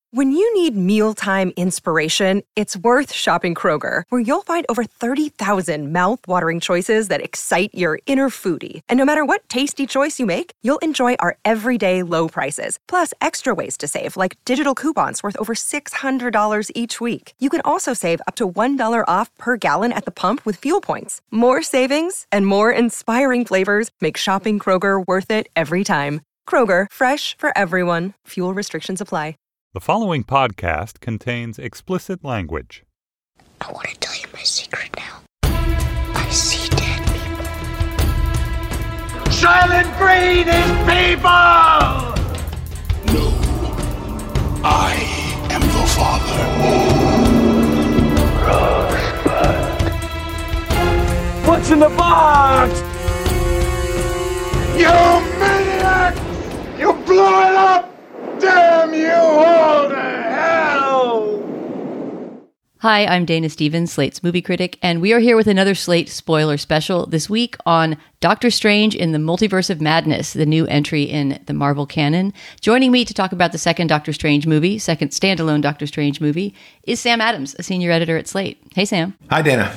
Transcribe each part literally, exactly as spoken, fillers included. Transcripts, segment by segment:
When you need mealtime inspiration, it's worth shopping Kroger, where you'll find over thirty thousand mouth-watering choices that excite your inner foodie. And no matter what tasty choice you make, you'll enjoy our everyday low prices, plus extra ways to save, like digital coupons worth over six hundred dollars each week. You can also save up to one dollar off per gallon at the pump with fuel points. More savings and more inspiring flavors make shopping Kroger worth it every time. Kroger, fresh for everyone. Fuel restrictions apply. The following podcast contains explicit language. I want to tell you my secret now. I see dead people. Silent Green is people! No. I am the father. Rosebud. What's in the box? You maniac! You blew it up! Damn you all to hell! Hi, I'm Dana Stevens, Slate's movie critic, and we are here with another Slate spoiler special this week on Doctor Strange in the Multiverse of Madness, the new entry in the Marvel canon. Joining me to talk about the second Doctor Strange movie, second standalone Doctor Strange movie, is Sam Adams, a senior editor at Slate. Hey, Sam. Hi, Dana.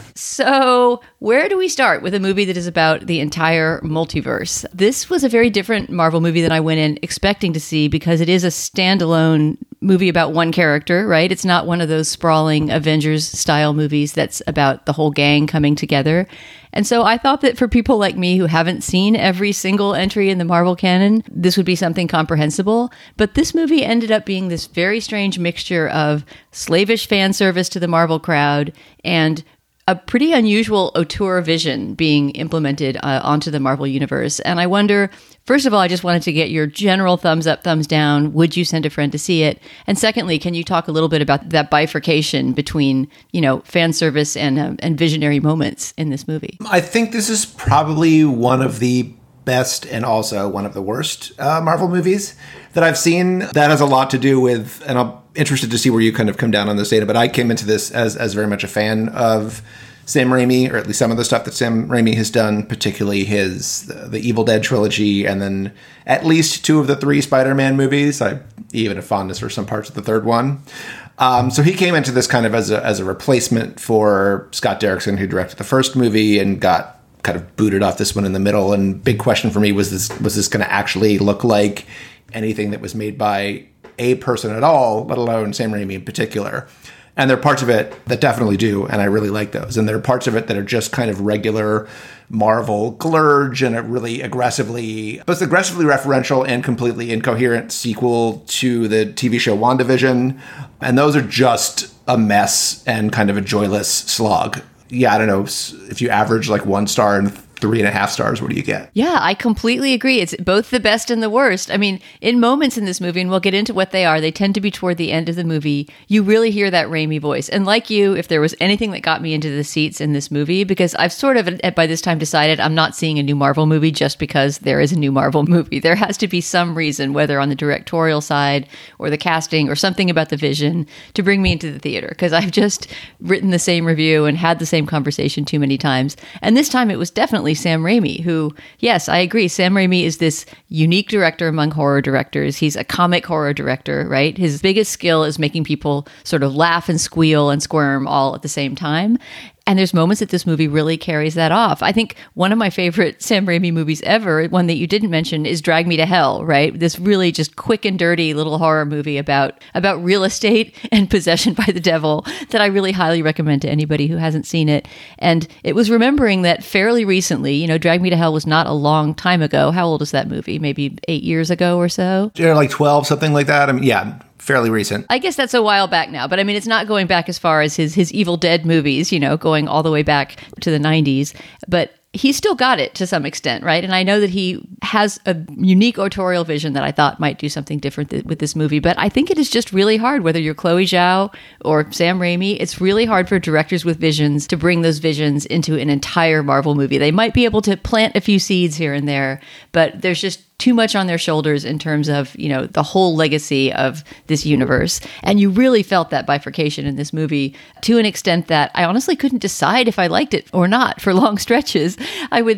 So, where do we start with a movie that is about the entire multiverse? This was a very different Marvel movie than I went in expecting to see because it is a standalone movie about one character, right? It's not one of those sprawling Avengers-style movies that's about the whole gang coming together. And so I thought that for people like me who haven't seen every single entry in the Marvel canon, this would be something comprehensible. But this movie ended up being this very strange mixture of slavish fan service to the Marvel crowd and a pretty unusual auteur vision being implemented uh, onto the Marvel universe. And I wonder, first of all, I just wanted to get your general thumbs up, thumbs down. Would you send a friend to see it? And secondly, can you talk a little bit about that bifurcation between, you know, fan service and uh, and visionary moments in this movie? I think this is probably one of the best and also one of the worst uh, Marvel movies that I've seen. That has a lot to do with, and I'm interested to see where you kind of come down on this, data, but I came into this as, as very much a fan of Sam Raimi, or at least some of the stuff that Sam Raimi has done, particularly his the, the Evil Dead trilogy, and then at least two of the three Spider-Man movies. I even have fondness for some parts of the third one. Um, so he came into this kind of as a, as a replacement for Scott Derrickson, who directed the first movie and got kind of booted off this one in the middle. And big question for me was this, was this going to actually look like anything that was made by a person at all, let alone Sam Raimi in particular? And there are parts of it that definitely do, and I really like those. And there are parts of it that are just kind of regular Marvel glurge and a really aggressively, both aggressively referential and completely incoherent sequel to the T V show WandaVision. And those are just a mess and kind of a joyless slog. Yeah, I don't know, if you average like one star and three and a half stars, what do you get? Yeah, I completely agree. It's both the best and the worst. I mean, in moments in this movie, and we'll get into what they are, they tend to be toward the end of the movie, you really hear that Raimi voice. And like you, if there was anything that got me into the seats in this movie, because I've sort of, by this time, decided I'm not seeing a new Marvel movie just because there is a new Marvel movie. There has to be some reason, whether on the directorial side or the casting or something about the vision, to bring me into the theater. Because I've just written the same review and had the same conversation too many times. And this time it was definitely Sam Raimi, who, yes, I agree. Sam Raimi is this unique director among horror directors. He's a comic horror director, right? His biggest skill is making people sort of laugh and squeal and squirm all at the same time. And there's moments that this movie really carries that off. I think one of my favorite Sam Raimi movies ever, one that you didn't mention, is Drag Me to Hell, right? This really just quick and dirty little horror movie about, about real estate and possession by the devil that I really highly recommend to anybody who hasn't seen it. And it was remembering that fairly recently, you know, Drag Me to Hell was not a long time ago. How old is that movie? Maybe eight years ago or so? Yeah, like twelve, something like that. I mean, yeah. Fairly recent. I guess that's a while back now, but I mean, it's not going back as far as his his Evil Dead movies, you know, going all the way back to the nineties. But he's still got it to some extent, right? And I know that he has a unique autorial vision that I thought might do something different th- with this movie. But I think it is just really hard, whether you're Chloe Zhao or Sam Raimi, it's really hard for directors with visions to bring those visions into an entire Marvel movie. They might be able to plant a few seeds here and there, but there's just too much on their shoulders in terms of, you know, the whole legacy of this universe. And you really felt that bifurcation in this movie to an extent that I honestly couldn't decide if I liked it or not for long stretches. I would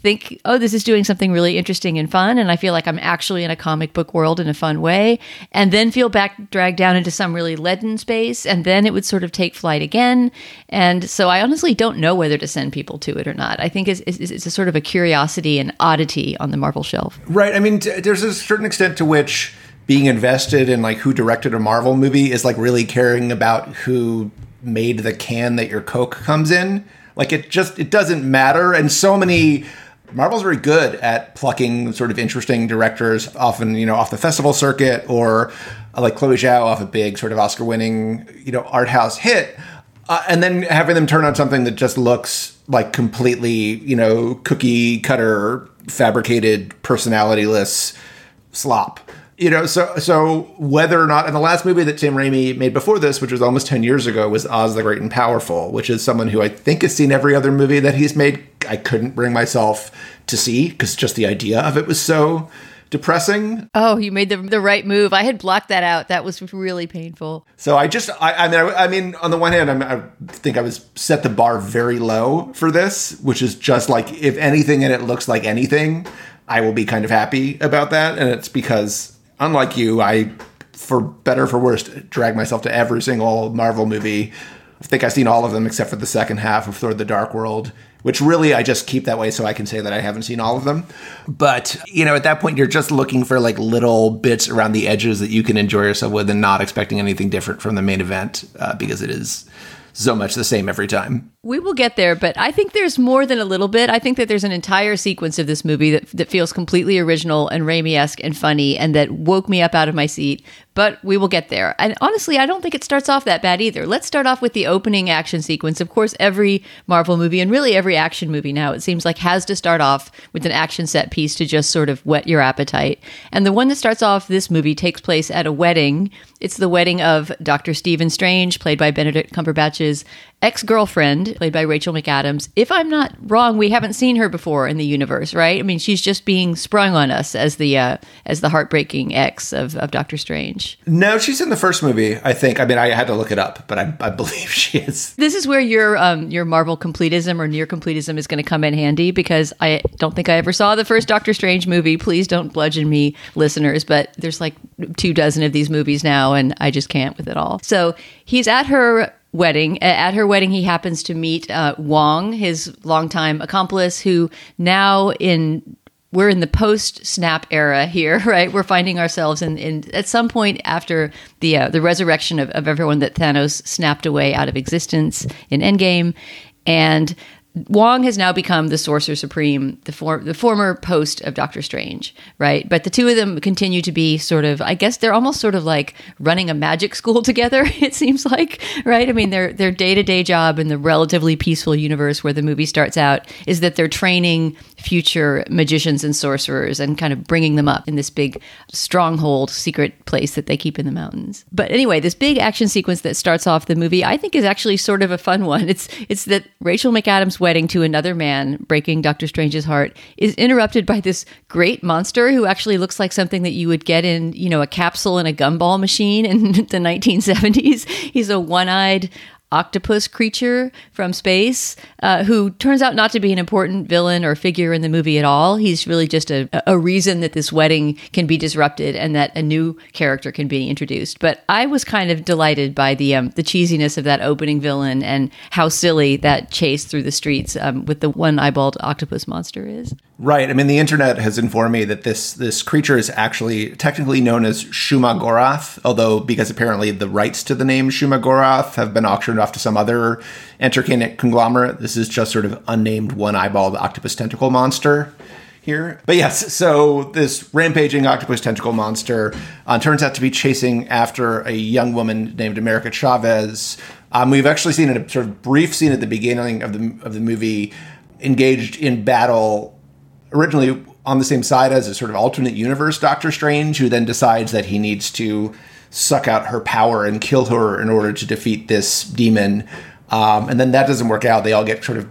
think, oh, this is doing something really interesting and fun, and I feel like I'm actually in a comic book world in a fun way, and then feel back dragged down into some really leaden space, and then it would sort of take flight again. And so I honestly don't know whether to send people to it or not. I think it's, it's, it's a sort of a curiosity and oddity on the Marvel shelf. Right. I mean, t- there's a certain extent to which being invested in like who directed a Marvel movie is like really caring about who made the can that your Coke comes in. Like it just, it doesn't matter. And so many, Marvel's very good at plucking sort of interesting directors, often, you know, off the festival circuit, or uh, like Chloe Zhao off a big sort of Oscar winning, you know, art house hit. Uh, and then having them turn on something that just looks like completely, you know, cookie cutter, fabricated, personality-less slop. You know, so so whether or not, and the last movie that Sam Raimi made before this, which was almost ten years ago, was Oz the Great and Powerful, which is someone who I think has seen every other movie that he's made. I couldn't bring myself to see because just the idea of it was so depressing. Oh, you made the the right move. I had blocked that out. That was really painful. So I just, I, I mean, I, I mean, on the one hand, I'm, I think I was set the bar very low for this, which is just like, if anything and it looks like anything, I will be kind of happy about that. And it's because, unlike you, I, for better or for worse, drag myself to every single Marvel movie. I think I've seen all of them except for the second half of Thor: The Dark World, which really I just keep that way so I can say that I haven't seen all of them. But, you know, at that point, you're just looking for like little bits around the edges that you can enjoy yourself with and not expecting anything different from the main event uh, because it is so much the same every time. We will get there, but I think there's more than a little bit. I think that there's an entire sequence of this movie that, that feels completely original and Raimi-esque and funny and that woke me up out of my seat, but we will get there. And honestly, I don't think it starts off that bad either. Let's start off with the opening action sequence. Of course, every Marvel movie and really every action movie now, it seems like, has to start off with an action set piece to just sort of whet your appetite. And the one that starts off this movie takes place at a wedding. It's the wedding of Doctor Stephen Strange, played by Benedict Cumberbatch's ex-girlfriend, played by Rachel McAdams. If I'm not wrong, we haven't seen her before in the universe, right? I mean, she's just being sprung on us as the uh, as the heartbreaking ex of, of Doctor Strange. No, she's in the first movie, I think. I mean, I had to look it up, but I, I believe she is. This is where your um, your Marvel completism or near completism is going to come in handy, because I don't think I ever saw the first Doctor Strange movie. Please don't bludgeon me, listeners, but there's like two dozen of these movies now, and I just can't with it all. So he's at her wedding. At her wedding, he happens to meet uh, Wong, his longtime accomplice, who now in we're in the post-snap era here, right? We're finding ourselves in, in at some point after the uh, the resurrection of, of everyone that Thanos snapped away out of existence in Endgame, and Wong has now become the Sorcerer Supreme, the, for, the former post of Doctor Strange, right? But the two of them continue to be sort of, I guess they're almost sort of like running a magic school together, it seems like, right? I mean, their their day-to-day job in the relatively peaceful universe where the movie starts out is that they're training future magicians and sorcerers and kind of bringing them up in this big stronghold, secret place that they keep in the mountains. But anyway, this big action sequence that starts off the movie, I think is actually sort of a fun one. It's, it's that Rachel McAdams' wedding to another man, breaking Doctor Strange's heart, is interrupted by this great monster who actually looks like something that you would get in, you know, a capsule in a gumball machine in the nineteen seventies. He's a one-eyed octopus creature from space uh, who turns out not to be an important villain or figure in the movie at all. He's really just a, a reason that this wedding can be disrupted and that a new character can be introduced. But I was kind of delighted by the um, the cheesiness of that opening villain and how silly that chase through the streets um, with the one-eyeballed octopus monster is. Right. I mean, the internet has informed me that this this creature is actually technically known as Shuma-Gorath, although because apparently the rights to the name Shuma-Gorath have been auctioned off to some other entertainment conglomerate, this is just sort of unnamed one-eyeballed octopus tentacle monster here. But yes, so this rampaging octopus tentacle monster uh, turns out to be chasing after a young woman named America Chavez. Um, we've actually seen a sort of brief scene at the beginning of the of the movie engaged in battle originally on the same side as a sort of alternate universe Doctor Strange, who then decides that he needs to suck out her power and kill her in order to defeat this demon. Um, and then that doesn't work out. They all get sort of,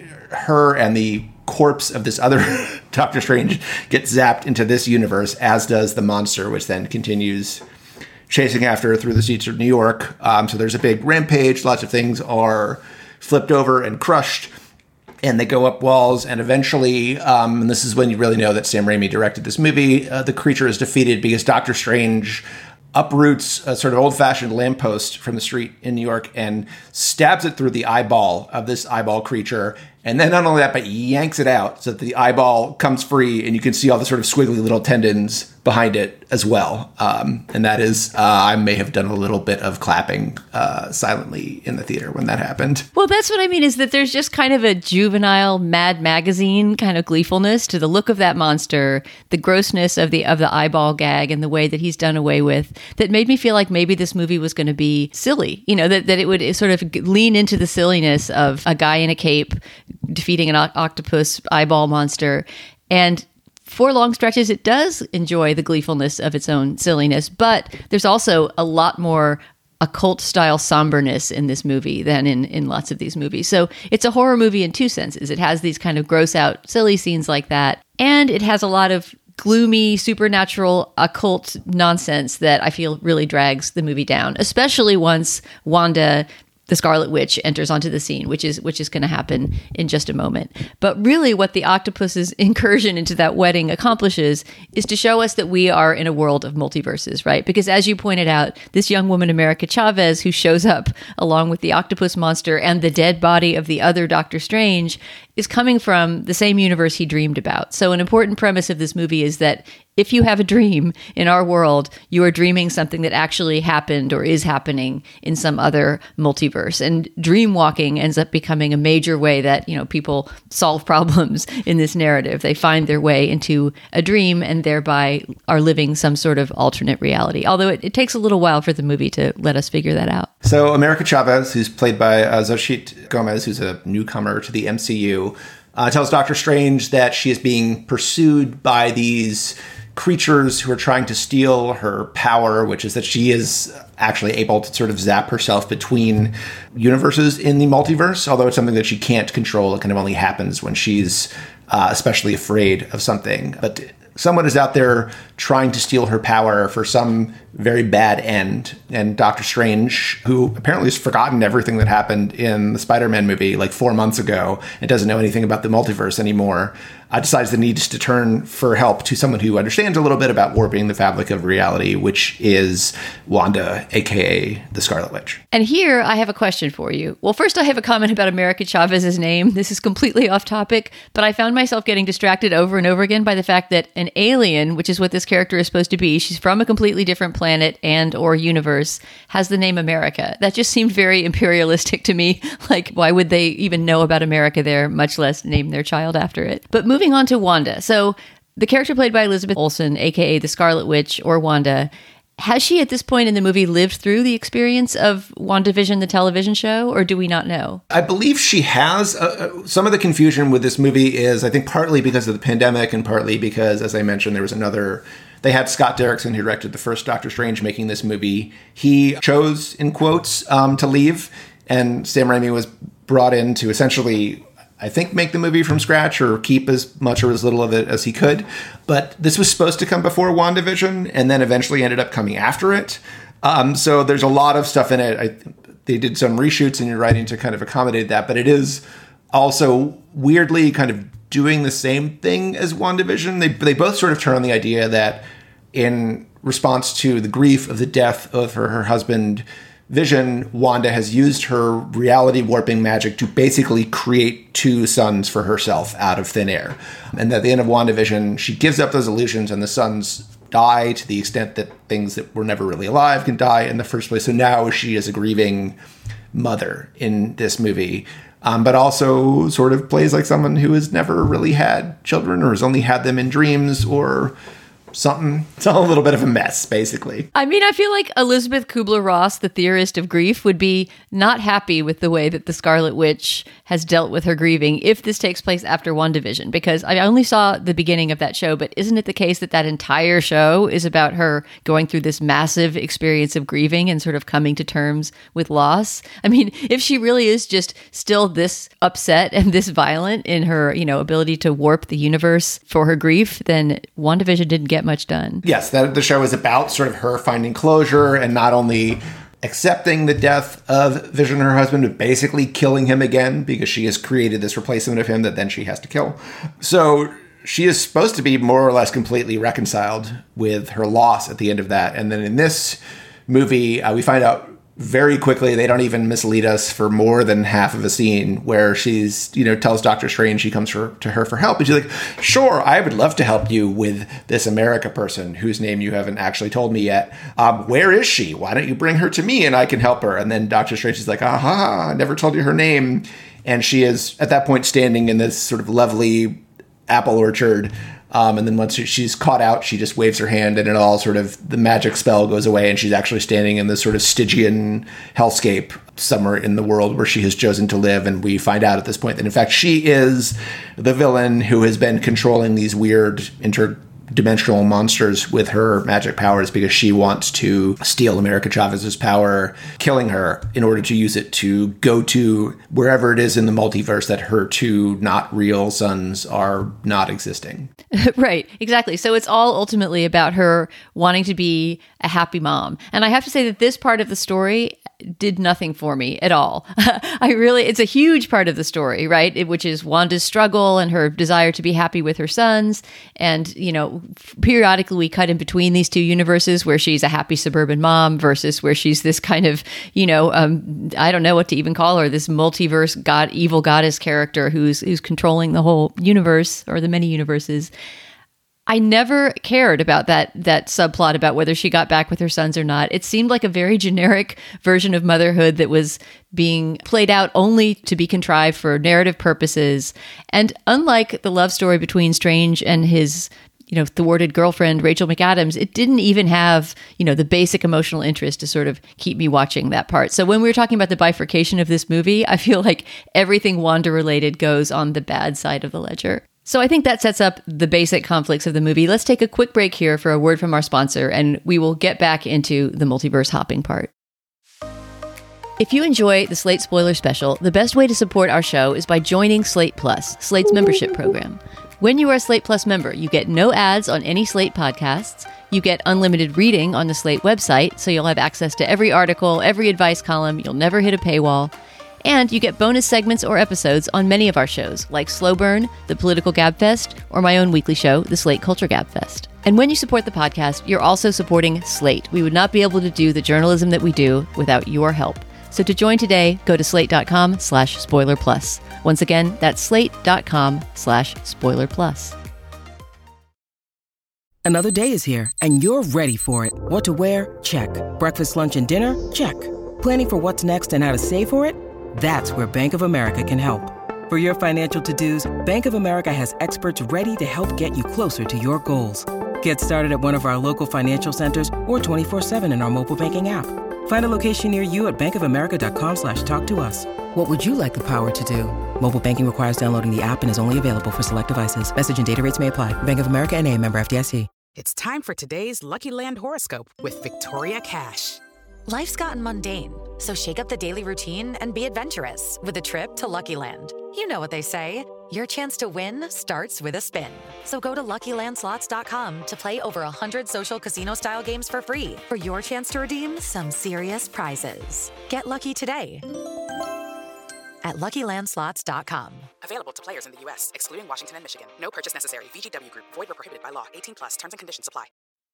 her and the corpse of this other Doctor Strange gets zapped into this universe, as does the monster, which then continues chasing after her through the streets of New York. Um, so there's a big rampage. Lots of things are flipped over and crushed. and they go up walls, and eventually, um, and this is when you really know that Sam Raimi directed this movie, uh, the creature is defeated because Doctor Strange uproots a sort of old-fashioned lamppost from the street in New York and stabs it through the eyeball of this eyeball creature. And then not only that, but yanks it out so that the eyeball comes free and you can see all the sort of squiggly little tendons behind it as well. Um, and that is, uh, I may have done a little bit of clapping uh, silently in the theater when that happened. Well, that's what I mean, is that there's just kind of a juvenile Mad Magazine kind of gleefulness to the look of that monster, the grossness of the of the eyeball gag and the way that he's done away with, that made me feel like maybe this movie was going to be silly. You know, that, that it would sort of lean into the silliness of a guy in a cape defeating an o- octopus eyeball monster. And for long stretches, it does enjoy the gleefulness of its own silliness, but there's also a lot more occult-style somberness in this movie than in, in lots of these movies. So it's a horror movie in two senses. It has these kind of gross-out, silly scenes like that, and it has a lot of gloomy, supernatural, occult nonsense that I feel really drags the movie down, especially once Wanda, the Scarlet Witch, enters onto the scene, which is which is going to happen in just a moment. But really what the octopus's incursion into that wedding accomplishes is to show us that we are in a world of multiverses, right? Because as you pointed out, this young woman, America Chavez, who shows up along with the octopus monster and the dead body of the other Doctor Strange, is coming from the same universe he dreamed about. So an important premise of this movie is that if you have a dream in our world, you are dreaming something that actually happened or is happening in some other multiverse. And dream walking ends up becoming a major way that, you know, people solve problems in this narrative. They find their way into a dream and thereby are living some sort of alternate reality. Although it, it takes a little while for the movie to let us figure that out. So America Chavez, who's played by uh, Xochitl Gomez, who's a newcomer to the M C U, uh, tells Doctor Strange that she is being pursued by these creatures who are trying to steal her power, which is that she is actually able to sort of zap herself between universes in the multiverse, although it's something that she can't control. It kind of only happens when she's uh, especially afraid of something. But someone is out there trying to steal her power for some very bad end. And Doctor Strange, who apparently has forgotten everything that happened in the Spider-Man movie like four months ago and doesn't know anything about the multiverse anymore, uh, decides the need to turn for help to someone who understands a little bit about warping the fabric of reality, which is Wanda, a k a the Scarlet Witch. And here I have a question for you. Well, first I have a comment about America Chavez's name. This is completely off topic, but I found myself getting distracted over and over again by the fact that an alien, which is what this character is supposed to be, she's from a completely different planet and or universe, has the name America. That just seemed very imperialistic to me. Like, why would they even know about America there, much less name their child after it? But moving on to Wanda. So the character played by Elizabeth Olsen, a k a the Scarlet Witch or Wanda, has she at this point in the movie lived through the experience of WandaVision, the television show, or do we not know? I believe she has. Uh, some of the confusion with this movie is, I think, partly because of the pandemic and partly because, as I mentioned, there was another... They had Scott Derrickson, who directed the first Doctor Strange, making this movie. He chose, in quotes, um, to leave, and Sam Raimi was brought in to essentially, I think, make the movie from scratch or keep as much or as little of it as he could. But this was supposed to come before WandaVision and then eventually ended up coming after it. Um, so there's a lot of stuff in it. I, they did some reshoots in your writing to kind of accommodate that, but it is also weirdly kind of doing the same thing as WandaVision. They they both sort of turn on the idea that in response to the grief of the death of her, her husband, Vision, Wanda has used her reality warping magic to basically create two sons for herself out of thin air. And at the end of WandaVision, she gives up those illusions and the sons die to the extent that things that were never really alive can die in the first place. So now she is a grieving mother in this movie. Um, but also sort of plays like someone who has never really had children or has only had them in dreams or something. It's all a little bit of a mess, basically. I mean, I feel like Elizabeth Kubler-Ross, the theorist of grief, would be not happy with the way that the Scarlet Witch has dealt with her grieving if this takes place after WandaVision, because I only saw the beginning of that show, but isn't it the case that that entire show is about her going through this massive experience of grieving and sort of coming to terms with loss? I mean, if she really is just still this upset and this violent in her, you know, ability to warp the universe for her grief, then WandaVision didn't get much done. Yes, that the show is about sort of her finding closure and not only accepting the death of Vision, her husband, but basically killing him again because she has created this replacement of him that then she has to kill. So she is supposed to be more or less completely reconciled with her loss at the end of that. And then in this movie, uh, we find out very quickly, they don't even mislead us for more than half of a scene where she's, you know, tells Doctor Strange she comes for, to her for help. And she's like, sure, I would love to help you with this America person whose name you haven't actually told me yet. Um, where is she? Why don't you bring her to me and I can help her? And then Doctor Strange is like, aha, I never told you her name. And she is at that point standing in this sort of lovely apple orchard. Um, and then once she's caught out, she just waves her hand and it all sort of, the magic spell goes away and she's actually standing in this sort of Stygian hellscape somewhere in the world where she has chosen to live. And we find out at this point that, in fact, she is the villain who has been controlling these weird interdimensional monsters with her magic powers because she wants to steal America Chavez's power, killing her in order to use it to go to wherever it is in the multiverse that her two not real sons are not existing. Right, exactly. So it's all ultimately about her wanting to be a happy mom. And I have to say that this part of the story did nothing for me at all. I really, it's a huge part of the story, right? It, which is Wanda's struggle and her desire to be happy with her sons. And, you know, periodically we cut in between these two universes where she's a happy suburban mom versus where she's this kind of, you know, um, I don't know what to even call her, this multiverse god, evil goddess character who's who's controlling the whole universe or the many universes. I never cared about that that subplot about whether she got back with her sons or not. It seemed like a very generic version of motherhood that was being played out only to be contrived for narrative purposes. And unlike the love story between Strange and his, you know, thwarted girlfriend, Rachel McAdams, it didn't even have, you know, the basic emotional interest to sort of keep me watching that part. So when we were talking about the bifurcation of this movie, I feel like everything Wanda related goes on the bad side of the ledger. So I think that sets up the basic conflicts of the movie. Let's take a quick break here for a word from our sponsor, and we will get back into the multiverse hopping part. If you enjoy the Slate Spoiler Special, the best way to support our show is by joining Slate Plus, Slate's membership program. When you are a Slate Plus member, you get no ads on any Slate podcasts, you get unlimited reading on the Slate website, so you'll have access to every article, every advice column, you'll never hit a paywall, and you get bonus segments or episodes on many of our shows, like Slow Burn, The Political Gabfest, or my own weekly show, The Slate Culture Gabfest. And when you support the podcast, you're also supporting Slate. We would not be able to do the journalism that we do without your help. So to join today, go to slate.com slash spoiler plus. Once again, that's slate.com slash spoiler plus. Another day is here, and you're ready for it. What to wear? Check. Breakfast, lunch, and dinner? Check. Planning for what's next and how to save for it? That's where Bank of America can help. For your financial to-dos, Bank of America has experts ready to help get you closer to your goals. Get started at one of our local financial centers or twenty-four seven in our mobile banking app. Find a location near you at bankofamerica.com slash talk to us. What would you like the power to do? Mobile banking requires downloading the app and is only available for select devices. Message and data rates may apply. Bank of America N A, member F D I C. It's time for today's Lucky Land horoscope with Victoria Cash. Life's gotten mundane, so shake up the daily routine and be adventurous with a trip to Lucky Land. You know what they say, your chance to win starts with a spin. So go to Lucky Land Slots dot com to play over one hundred social casino-style games for free for your chance to redeem some serious prizes. Get lucky today at Lucky Land Slots dot com. Available to players in the U S, excluding Washington and Michigan. No purchase necessary. V G W Group. Void where prohibited by law. eighteen plus. Terms and conditions apply.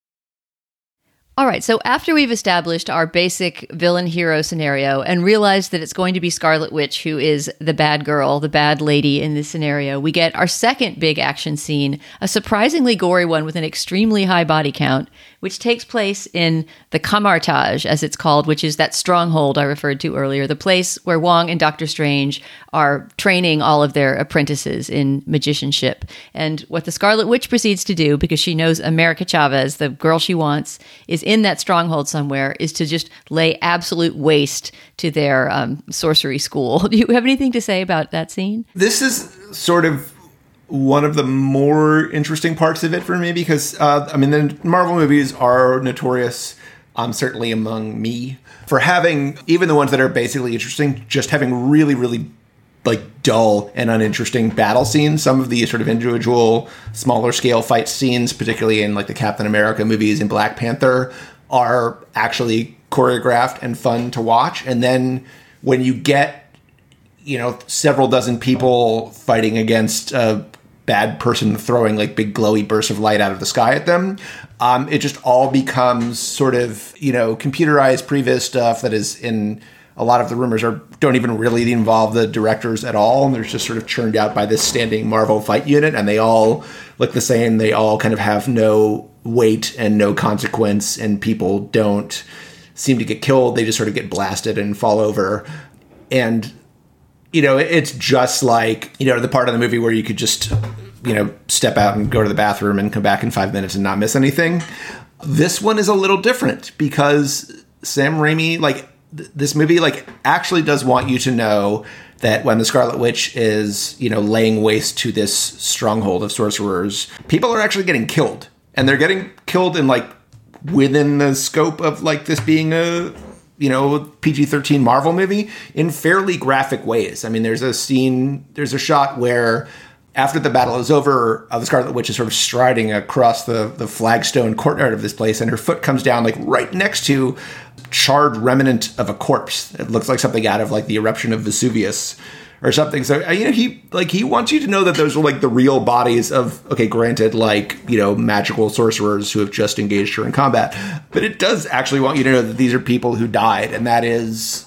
All right, so after we've established our basic villain-hero scenario and realized that it's going to be Scarlet Witch who is the bad girl, the bad lady in this scenario, we get our second big action scene, a surprisingly gory one with an extremely high body count, which takes place in the Kamar-Taj, as it's called, which is that stronghold I referred to earlier, the place where Wong and Doctor Strange are training all of their apprentices in magicianship. And what the Scarlet Witch proceeds to do, because she knows America Chavez, the girl she wants, is in that stronghold somewhere, is to just lay absolute waste to their um, sorcery school. Do you have anything to say about that scene? This is sort of one of the more interesting parts of it for me because, uh, I mean, the Marvel movies are notorious, um, certainly among me, for having, even the ones that are basically interesting, just having really, really like dull and uninteresting battle scenes. Some of the sort of individual smaller scale fight scenes, particularly in like the Captain America movies and Black Panther, are actually choreographed and fun to watch. And then when you get, you know, several dozen people fighting against a bad person throwing like big glowy bursts of light out of the sky at them, um, it just all becomes sort of, you know, computerized previs stuff that is in a lot of the rumors are don't even really involve the directors at all. And they're just sort of churned out by this standing Marvel fight unit, and they all look the same. They all kind of have no weight and no consequence, and people don't seem to get killed. They just sort of get blasted and fall over. And, you know, it's just like, you know, the part of the movie where you could just, you know, step out and go to the bathroom and come back in five minutes and not miss anything. This one is a little different because Sam Raimi, like, th- this movie, like, actually does want you to know that when the Scarlet Witch is, you know, laying waste to this stronghold of sorcerers, people are actually getting killed. And they're getting killed in, like, within the scope of, like, this being a, you know, P G thirteen Marvel movie in fairly graphic ways. I mean, there's a scene, there's a shot where after the battle is over, uh, the Scarlet Witch is sort of striding across the, the flagstone courtyard of this place, and her foot comes down, like, right next to charred remnant of a corpse. It looks like something out of, like, the eruption of Vesuvius or something. So, you know, he, like, he wants you to know that those are, like, the real bodies of, okay, granted, like, you know, magical sorcerers who have just engaged her in combat. But it does actually want you to know that these are people who died, and that is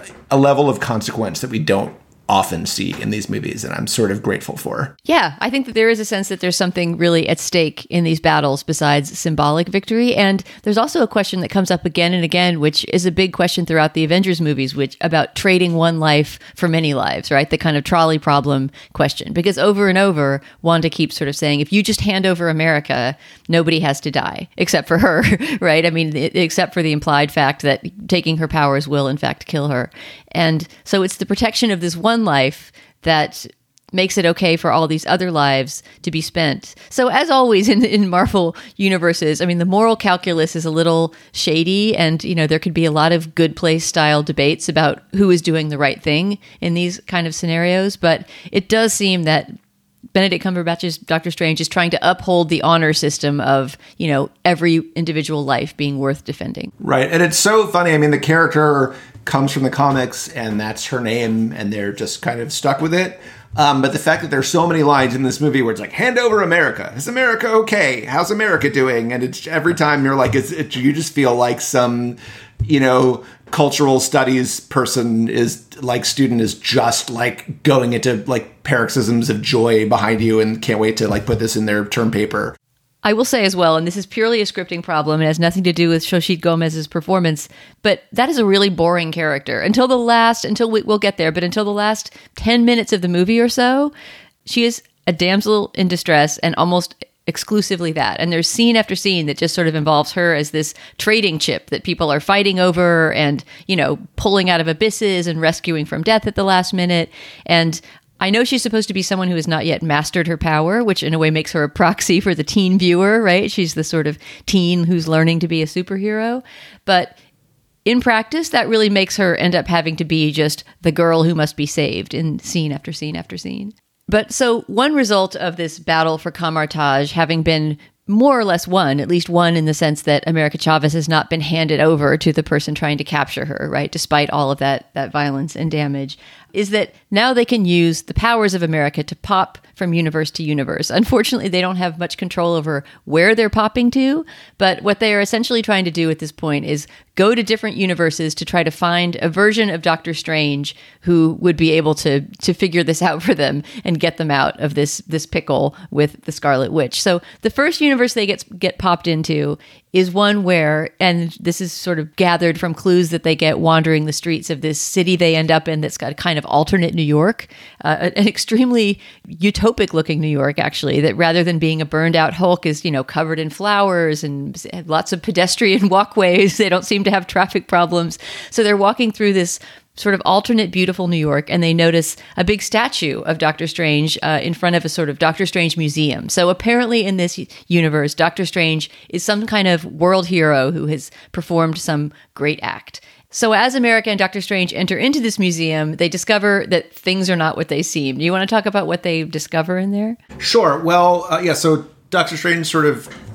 a level of consequence that we don't often see in these movies, and I'm sort of grateful for. Yeah, I think that there is a sense that there's something really at stake in these battles besides symbolic victory. And there's also a question that comes up again and again, which is a big question throughout the Avengers movies, which about trading one life for many lives, right? The kind of trolley problem question. Because over and over, Wanda keeps sort of saying, if you just hand over America, nobody has to die, except for her, right? I mean, it, except for the implied fact that taking her powers will, in fact, kill her. And so it's the protection of this one life that makes it okay for all these other lives to be spent. So as always in, in Marvel universes, I mean, the moral calculus is a little shady, and, you know, there could be a lot of Good Place style debates about who is doing the right thing in these kind of scenarios. But it does seem that Benedict Cumberbatch's Doctor Strange is trying to uphold the honor system of, you know, every individual life being worth defending. Right. And it's so funny. I mean, the character comes from the comics, and that's her name, and they're just kind of stuck with it. Um, but the fact that there's so many lines in this movie where it's like, hand over America. Is America okay? How's America doing? And it's every time you're like, it's, it, you just feel like some, you know, cultural studies person is like student is just like going into like paroxysms of joy behind you and can't wait to like put this in their term paper. I will say as well, and this is purely a scripting problem, it has nothing to do with Xochitl Gomez's performance, but that is a really boring character. Until the last, until we, we'll get there, but until the last ten minutes of the movie or so, she is a damsel in distress and almost exclusively that. And there's scene after scene that just sort of involves her as this trading chip that people are fighting over and, you know, pulling out of abysses and rescuing from death at the last minute. And I know she's supposed to be someone who has not yet mastered her power, which in a way makes her a proxy for the teen viewer, right? She's the sort of teen who's learning to be a superhero. But in practice, that really makes her end up having to be just the girl who must be saved in scene after scene after scene. But so one result of this battle for Kamar-Taj having been more or less won, at least one in the sense that America Chavez has not been handed over to the person trying to capture her, right? Despite all of that that violence and damage, is that now they can use the powers of America to pop from universe to universe. Unfortunately, they don't have much control over where they're popping to, but what they are essentially trying to do at this point is go to different universes to try to find a version of Doctor Strange who would be able to to figure this out for them and get them out of this this pickle with the Scarlet Witch. So the first universe they get get popped into is one where, and this is sort of gathered from clues that they get wandering the streets of this city they end up in that's got a kind of alternate New York, uh, an extremely utopic looking New York, actually, that rather than being a burned out Hulk is, you know, covered in flowers and lots of pedestrian walkways. They don't seem to have traffic problems. So they're walking through this sort of alternate beautiful New York, and they notice a big statue of Doctor Strange uh, in front of a sort of Doctor Strange museum. So apparently in this universe, Doctor Strange is some kind of world hero who has performed some great act. So as America and Doctor Strange enter into this museum, they discover that things are not what they seem. Do you want to talk about what they discover in there? Sure. Well, uh, yeah, so Doctor Strange sort of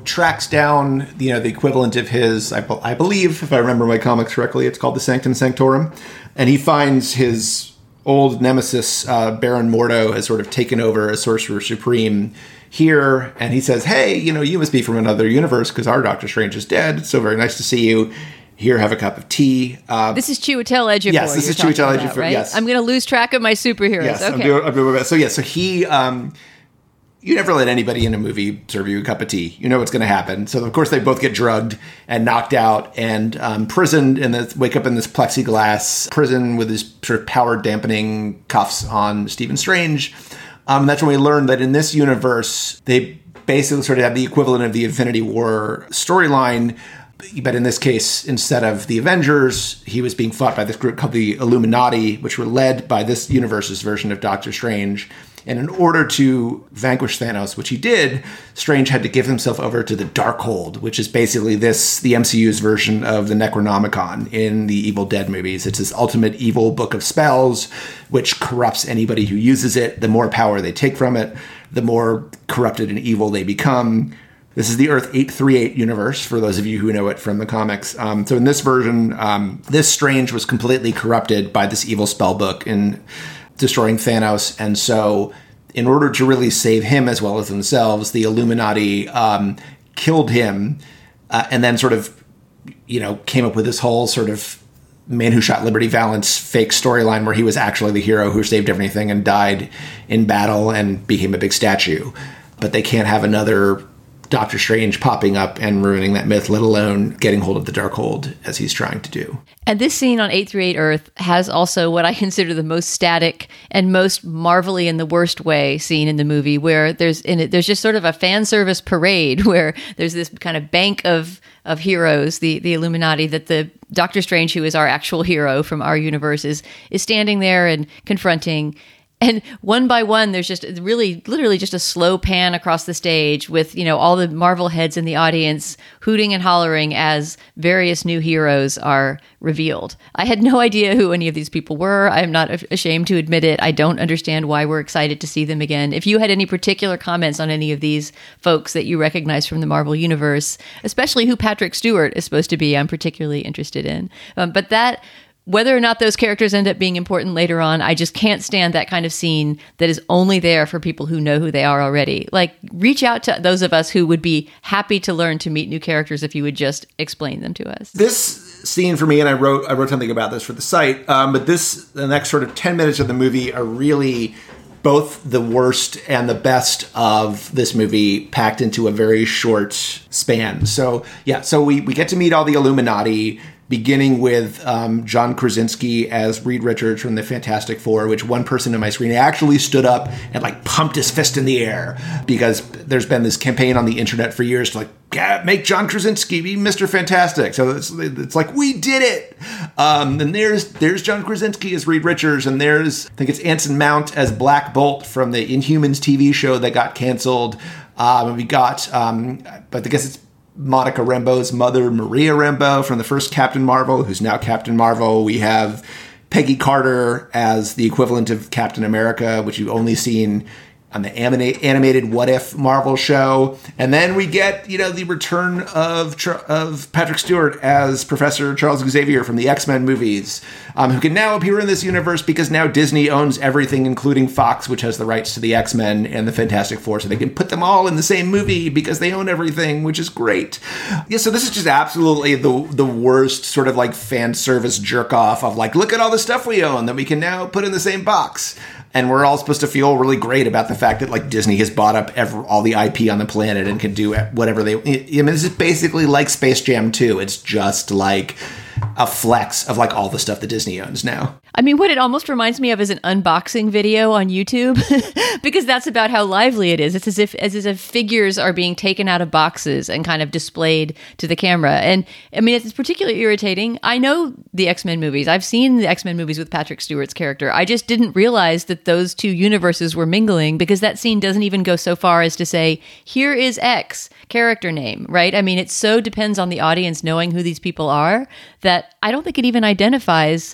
tracks down, you know, the equivalent of his, I, I believe, if I remember my comics correctly, it's called the Sanctum Sanctorum. And he finds his old nemesis, uh, Baron Mordo, has sort of taken over as Sorcerer Supreme here. And he says, hey, you know, you must be from another universe because our Doctor Strange is dead. It's so very nice to see you. Here, have a cup of tea. Uh, this is Chiwetel Ejiofor. Yes, this is Chiwetel Ejiofor, right? yes. I'm going to lose track of my superheroes. Yes, okay. I'm doing, I'm doing my best. So, yeah, so he... Um, you never let anybody in a movie serve you a cup of tea. You know what's going to happen. So, of course, they both get drugged and knocked out and um, prisoned and then wake up in this plexiglass prison with these sort of power-dampening cuffs on Stephen Strange. Um, and that's when we learned that in this universe, they basically sort of have the equivalent of the Infinity War storyline. But in this case, instead of the Avengers, he was being fought by this group called the Illuminati, which were led by this universe's version of Doctor Strange. And in order to vanquish Thanos, which he did, Strange had to give himself over to the Darkhold, which is basically this, the M C U's version of the Necronomicon in the Evil Dead movies. It's this ultimate evil book of spells, which corrupts anybody who uses it. The more power they take from it, the more corrupted and evil they become. This is the Earth eight thirty-eight universe, for those of you who know it from the comics. Um, so in this version, um, this Strange was completely corrupted by this evil spell book in destroying Thanos. And so in order to really save him as well as themselves, the Illuminati um, killed him uh, and then sort of, you know, came up with this whole sort of Man Who Shot Liberty Valance fake storyline where he was actually the hero who saved everything and died in battle and became a big statue. But they can't have another Doctor Strange popping up and ruining that myth, let alone getting hold of the Darkhold as he's trying to do. And this scene on eight thirty-eight Earth has also what I consider the most static and most marvelly in the worst way scene in the movie, where there's in it there's just sort of a fan service parade where there's this kind of bank of of heroes, the the Illuminati, that the Doctor Strange, who is our actual hero from our universe, is is standing there and confronting. And one by one, there's just really, literally just a slow pan across the stage with, you know, all the Marvel heads in the audience hooting and hollering as various new heroes are revealed. I had no idea who any of these people were. I'm not ashamed to admit it. I don't understand why we're excited to see them again. If you had any particular comments on any of these folks that you recognize from the Marvel Universe, especially who Patrick Stewart is supposed to be, I'm particularly interested in. Um, but that... Whether or not those characters end up being important later on, I just can't stand that kind of scene that is only there for people who know who they are already. Like, reach out to those of us who would be happy to learn to meet new characters if you would just explain them to us. This scene for me, and I wrote I wrote something about this for the site, um, but this, the next sort of ten minutes of the movie are really both the worst and the best of this movie packed into a very short span. So, yeah, so we, we get to meet all the Illuminati, beginning with um, John Krasinski as Reed Richards from the Fantastic Four, which one person in my screen actually stood up and like pumped his fist in the air because there's been this campaign on the internet for years to like, yeah, make John Krasinski be Mister Fantastic. So it's, it's like, we did it. Um, and there's there's John Krasinski as Reed Richards, and there's, I think it's Anson Mount as Black Bolt from the Inhumans T V show that got canceled. Um, and we got, um, but I guess it's Monica Rambeau's mother, Maria Rambeau, from the first Captain Marvel, who's now Captain Marvel. We have Peggy Carter as the equivalent of Captain America, which you've only seen on the animated What If Marvel show. And then we get, you know, the return of of Patrick Stewart as Professor Charles Xavier from the X-Men movies, um, who can now appear in this universe because now Disney owns everything, including Fox, which has the rights to the X-Men and the Fantastic Four, so they can put them all in the same movie because they own everything, which is great. Yeah, so this is just absolutely the the worst sort of like fan service jerk off of like, look at all the stuff we own that we can now put in the same box. And we're all supposed to feel really great about the fact that like Disney has bought up every, all the I P on the planet and can do whatever they. I mean, this is basically like Space Jam two. It's just like a flex of like all the stuff that Disney owns now. I mean, what it almost reminds me of is an unboxing video on YouTube, because that's about how lively it is. It's as if as if figures are being taken out of boxes and kind of displayed to the camera. And I mean, it's particularly irritating. I know the X-Men movies. I've seen the X-Men movies with Patrick Stewart's character. I just didn't realize that those two universes were mingling, because that scene doesn't even go so far as to say, here is X character name, right? I mean, it so depends on the audience knowing who these people are that I don't think it even identifies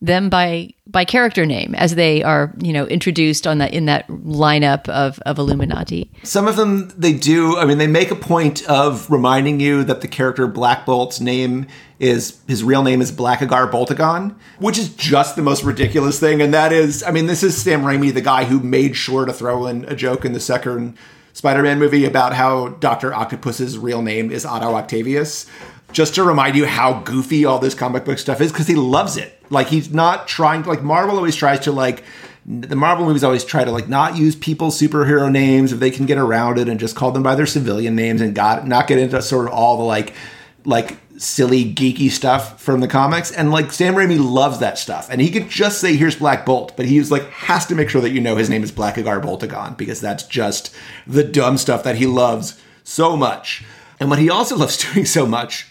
them by by character name as they are, you know, introduced on that in that lineup of, of Illuminati. Some of them, they do. I mean, they make a point of reminding you that the character Black Bolt's name is, his real name is Blackagar Boltagon, which is just the most ridiculous thing. And that is, I mean, this is Sam Raimi, the guy who made sure to throw in a joke in the second Spider-Man movie about how Doctor Octopus's real name is Otto Octavius, just to remind you how goofy all this comic book stuff is, because he loves it. Like, he's not trying to, like, Marvel always tries to, like, the Marvel movies always try to, like, not use people's superhero names if they can get around it and just call them by their civilian names and got not get into sort of all the, like, like, silly, geeky stuff from the comics. And, like, Sam Raimi loves that stuff. And he could just say, here's Black Bolt, but he's, like, has to make sure that you know his name is Blackagar Boltagon, because that's just the dumb stuff that he loves so much. And what he also loves doing so much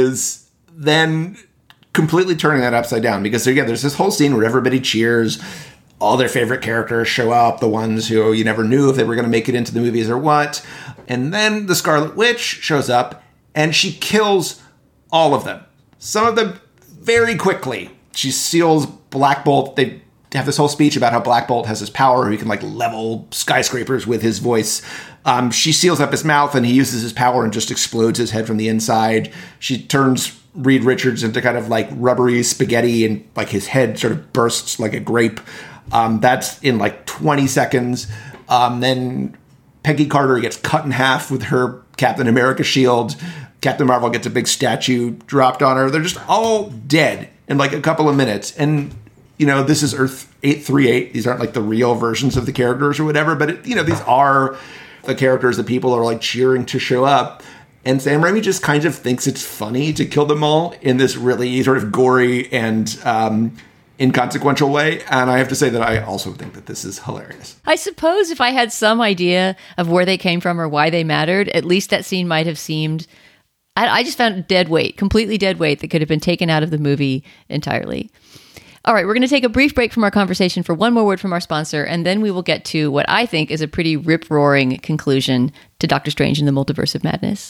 is then completely turning that upside down, because again, there's this whole scene where everybody cheers, all their favorite characters show up, the ones who you never knew if they were going to make it into the movies or what. And then the Scarlet Witch shows up and she kills all of them. Some of them very quickly. She seals Black Bolt. They have this whole speech about how Black Bolt has this power. He can like level skyscrapers with his voice. Um, she seals up his mouth and he uses his power and just explodes his head from the inside. She turns Reed Richards into kind of like rubbery spaghetti and like his head sort of bursts like a grape. Um, that's in like twenty seconds. Um, then Peggy Carter gets cut in half with her Captain America shield. Captain Marvel gets a big statue dropped on her. They're just all dead in like a couple of minutes. And, you know, this is Earth eight three eight. These aren't like the real versions of the characters or whatever, but, it, you know, these are the characters that people are like cheering to show up. And Sam Raimi just kind of thinks it's funny to kill them all in this really sort of gory and um, inconsequential way. And I have to say that I also think that this is hilarious. I suppose if I had some idea of where they came from or why they mattered, at least that scene might have seemed... I, I just found dead weight, completely dead weight that could have been taken out of the movie entirely. All right, we're going to take a brief break from our conversation for one more word from our sponsor, and then we will get to what I think is a pretty rip-roaring conclusion to Doctor Strange in the Multiverse of Madness.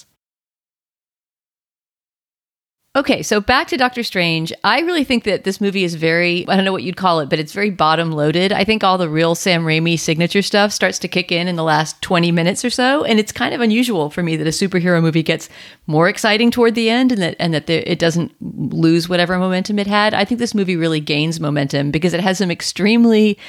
Okay, so back to Doctor Strange. I really think that this movie is very, I don't know what you'd call it, but it's very bottom-loaded. I think all the real Sam Raimi signature stuff starts to kick in in the last twenty minutes or so, and it's kind of unusual for me that a superhero movie gets more exciting toward the end and that and that there, it doesn't lose whatever momentum it had. I think this movie really gains momentum because it has some extremely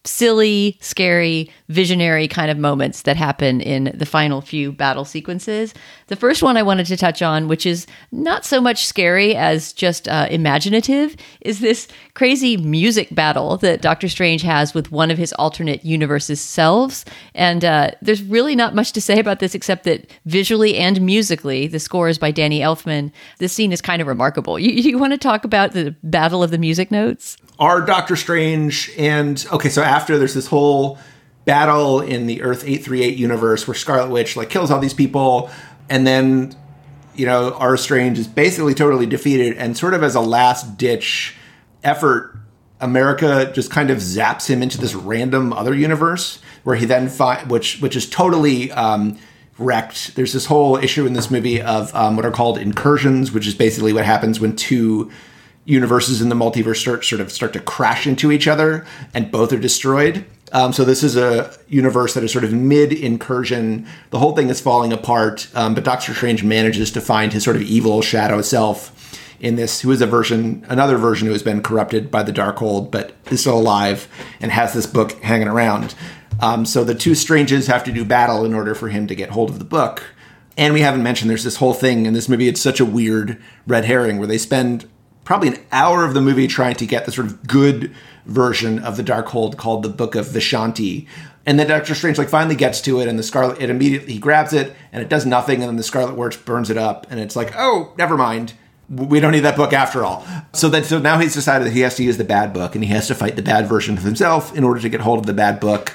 silly, scary, visionary kind of moments that happen in the final few battle sequences. The first one I wanted to touch on, which is not so much scary as just uh, imaginative, is this crazy music battle that Doctor Strange has with one of his alternate universes selves. And uh, there's really not much to say about this except that visually and musically, the score is by Danny Elfman. This scene is kind of remarkable. You, you want to talk about the battle of the music notes? Are Doctor Strange and... Okay, so after there's this whole battle in the Earth eight three eight universe where Scarlet Witch like kills all these people, and then, you know, our Strange is basically totally defeated, and sort of as a last-ditch effort, America just kind of zaps him into this random other universe where he then finds... Which, which is totally... Um, wrecked. There's this whole issue in this movie of um, what are called incursions, which is basically what happens when two universes in the multiverse start, sort of start to crash into each other and both are destroyed. Um, so this is a universe that is sort of mid-incursion. The whole thing is falling apart, um, but Doctor Strange manages to find his sort of evil shadow self in this, who is a version, another version who has been corrupted by the Darkhold, but is still alive and has this book hanging around. Um, so the two Stranges have to do battle in order for him to get hold of the book. And we haven't mentioned there's this whole thing in this movie. It's such a weird red herring where they spend probably an hour of the movie trying to get the sort of good version of the Darkhold called the Book of Vishanti. And then Doctor Strange like finally gets to it, and the Scarlet, it immediately, he grabs it and it does nothing. And then the Scarlet Witch burns it up. And it's like, oh, never mind. We don't need that book after all. So then, so now he's decided that he has to use the bad book and he has to fight the bad version of himself in order to get hold of the bad book.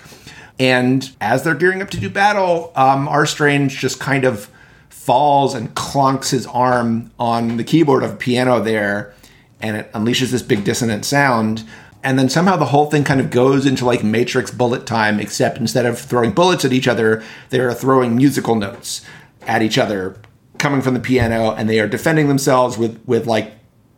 And as they're gearing up to do battle, um, our Strange just kind of falls and clunks his arm on the keyboard of a piano there, and it unleashes this big dissonant sound. And then somehow the whole thing kind of goes into like Matrix bullet time, except instead of throwing bullets at each other, they are throwing musical notes at each other coming from the piano, and they are defending themselves with, with like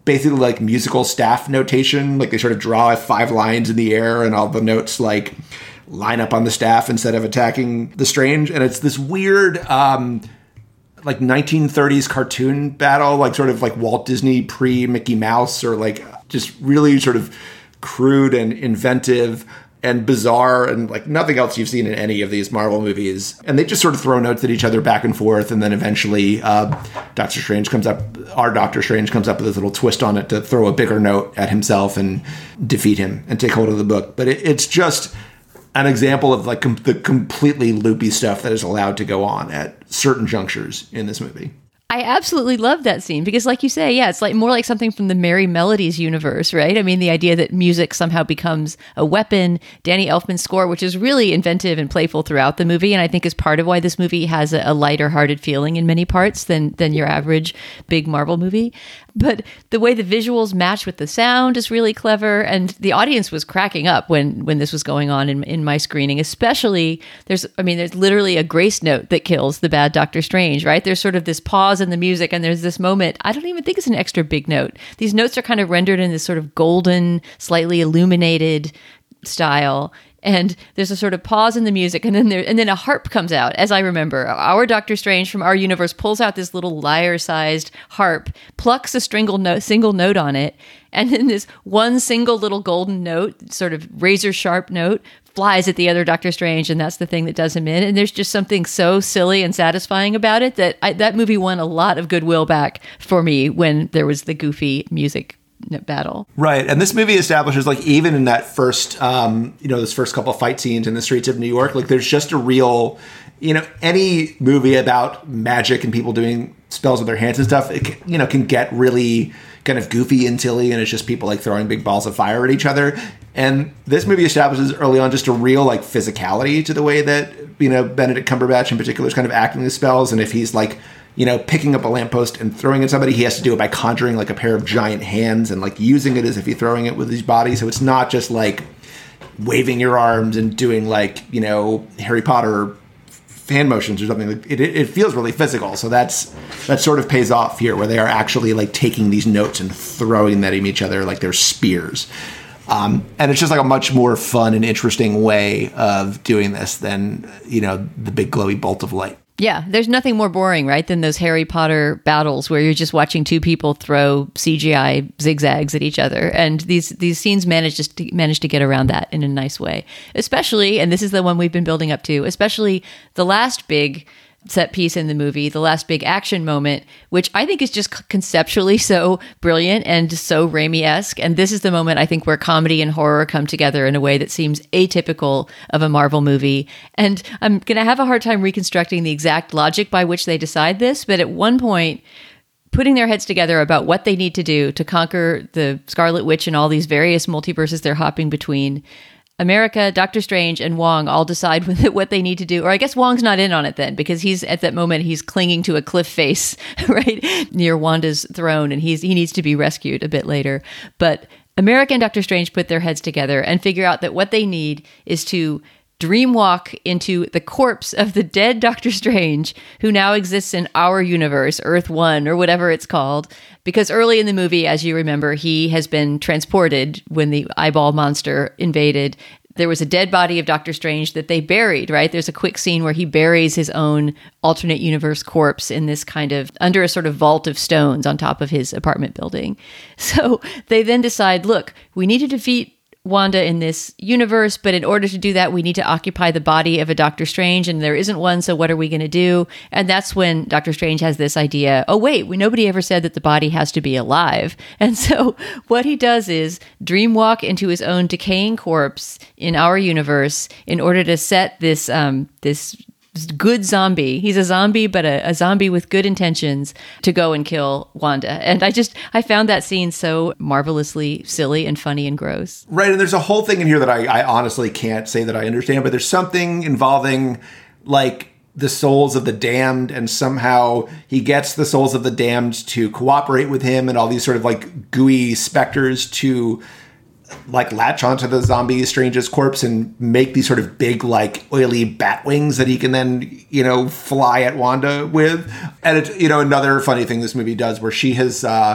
basically like musical staff notation. Like they sort of draw five lines in the air and all the notes like line up on the staff instead of attacking the Strange. And it's this weird, um, like nineteen thirties cartoon battle, like sort of like Walt Disney pre-Mickey Mouse, or like just really sort of crude and inventive and bizarre and like nothing else you've seen in any of these Marvel movies. And they just sort of throw notes at each other back and forth. And then eventually uh, Doctor Strange comes up, our Doctor Strange comes up with this little twist on it to throw a bigger note at himself and defeat him and take hold of the book. But it, it's just an example of like com- the completely loopy stuff that is allowed to go on at certain junctures in this movie. I absolutely love that scene because, like you say, yeah, it's like more like something from the Merry Melodies universe, right? I mean, the idea that music somehow becomes a weapon. Danny Elfman's score, which is really inventive and playful throughout the movie, and I think is part of why this movie has a, a lighter-hearted feeling in many parts than than your average big Marvel movie. But the way the visuals match with the sound is really clever, and the audience was cracking up when when this was going on in in my screening. Especially, there's, I mean, there's literally a grace note that kills the bad Doctor Strange, right? There's sort of this pause in the music, and there's this moment. I don't even think it's an extra big note. These notes are kind of rendered in this sort of golden, slightly illuminated style. And there's a sort of pause in the music, and then there, and then a harp comes out, as I remember. Our Doctor Strange from our universe pulls out this little lyre-sized harp, plucks a single note, single note on it, and then this one single little golden note, sort of razor-sharp note, flies at the other Doctor Strange, and that's the thing that does him in. And there's just something so silly and satisfying about it that I, that movie won a lot of goodwill back for me when there was the goofy music battle. Right. And this movie establishes, like, even in that first, um, you know, those first couple of fight scenes in the streets of New York, like, there's just a real, you know, any movie about magic and people doing spells with their hands and stuff, it can, you know, can get really kind of goofy and silly, and it's just people, like, throwing big balls of fire at each other. And this movie establishes early on just a real, like, physicality to the way that, you know, Benedict Cumberbatch in particular is kind of acting the spells. And if he's, like, you know, picking up a lamppost and throwing it at somebody, he has to do it by conjuring like a pair of giant hands and like using it as if he's throwing it with his body. So it's not just like waving your arms and doing like, you know, Harry Potter fan motions or something. It, it, it feels really physical. So that's, that sort of pays off here, where they are actually like taking these notes and throwing them at each other like they're spears. Um, and it's just like a much more fun and interesting way of doing this than, you know, the big glowy bolt of light. Yeah, there's nothing more boring, right, than those Harry Potter battles where you're just watching two people throw C G I zigzags at each other. And these these scenes manage just to, manage to get around that in a nice way. Especially, and this is the one we've been building up to, especially the last big set piece in the movie, the last big action moment, which I think is just conceptually so brilliant and so Raimi-esque. And this is the moment, I think, where comedy and horror come together in a way that seems atypical of a Marvel movie. And I'm going to have a hard time reconstructing the exact logic by which they decide this, but at one point, putting their heads together about what they need to do to conquer the Scarlet Witch and all these various multiverses they're hopping between, America, Doctor Strange, and Wong all decide what they need to do. Or I guess Wong's not in on it then, because he's at that moment, he's clinging to a cliff face, right, near Wanda's throne, and he's he needs to be rescued a bit later. But America and Doctor Strange put their heads together and figure out that what they need is to dreamwalk into the corpse of the dead Doctor Strange, who now exists in our universe, Earth One, or whatever it's called. Because early in the movie, as you remember, he has been transported when the eyeball monster invaded. There was a dead body of Doctor Strange that they buried, right? There's a quick scene where he buries his own alternate universe corpse in this kind of, under a sort of vault of stones on top of his apartment building. So they then decide, look, we need to defeat Wanda in this universe, but in order to do that, we need to occupy the body of a Doctor Strange, and there isn't one, so what are we going to do? And that's when Doctor Strange has this idea, oh wait, we, nobody ever said that the body has to be alive. And so what he does is dreamwalk into his own decaying corpse in our universe in order to set this um, this good zombie. He's a zombie, but a, a zombie with good intentions to go and kill Wanda. And I just, I found that scene so marvelously silly and funny and gross. Right. And there's a whole thing in here that I, I honestly can't say that I understand, but there's something involving like the souls of the damned, and somehow he gets the souls of the damned to cooperate with him, and all these sort of like gooey specters to like latch onto the zombie Strange's corpse and make these sort of big, like oily bat wings that he can then, you know, fly at Wanda with. And it's, you know, another funny thing this movie does where she has, uh,